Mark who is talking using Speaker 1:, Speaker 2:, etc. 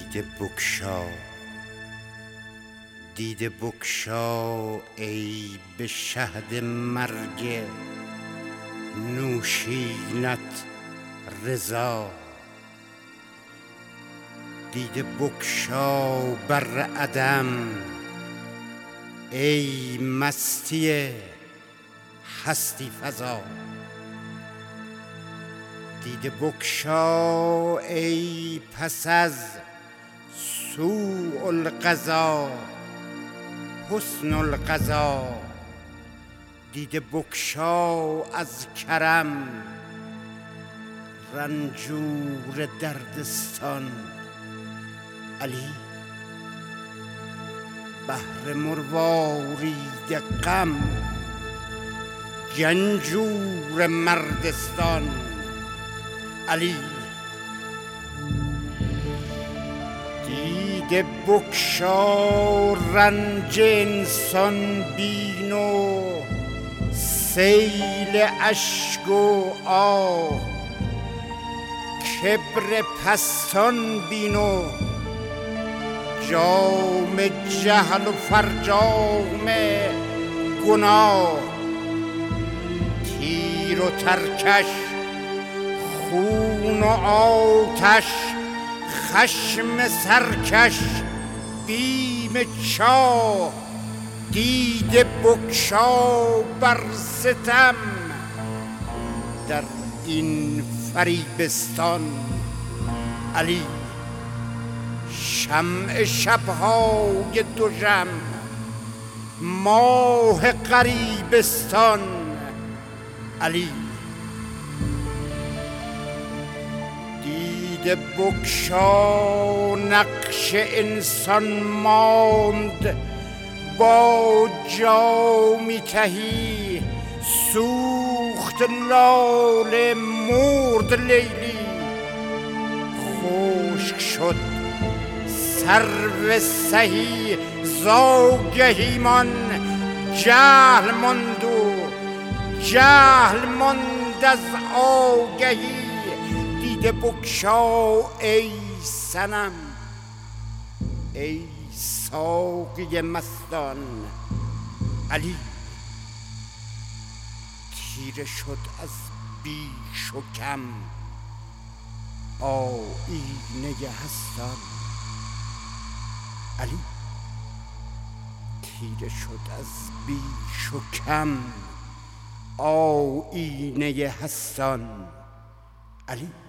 Speaker 1: دیده بگشا، دیده بگشا ای به شهد مرگ نوشینت رضا. دیده بگشا بر عدم ای مستی هستی فزا. دیده بگشا ای پس از سوء القضا حسن القضا. دیده بگشا از کرم رنجور دردستان علی. بحر مروارید غم گنجور مردستان علی. دیده بگشا رنج انسان بین و سیل اشک و آه. کبر پستان بین و جام جهل و فرجام گناه. تیر و ترکش خون و آتش خشم سرکش بیم چاه. دیده بگشا بر ستم در این فریبستان علی. شمع شبهای دژم ماه غریبستان علی. دیده بگشا نقش انسان ماند با جامی تهی سوخت لاله مرد لیلی. خشک شد سرو سهی زاگهیمان جهل ماند و جهل ماند از آگهی. دیده بگشا ای صنم ای ساقی مستان علی. تیره شد از بیش و کم آیینه هستان علی. تیره شد از بیش و کم آیینه هستان علی.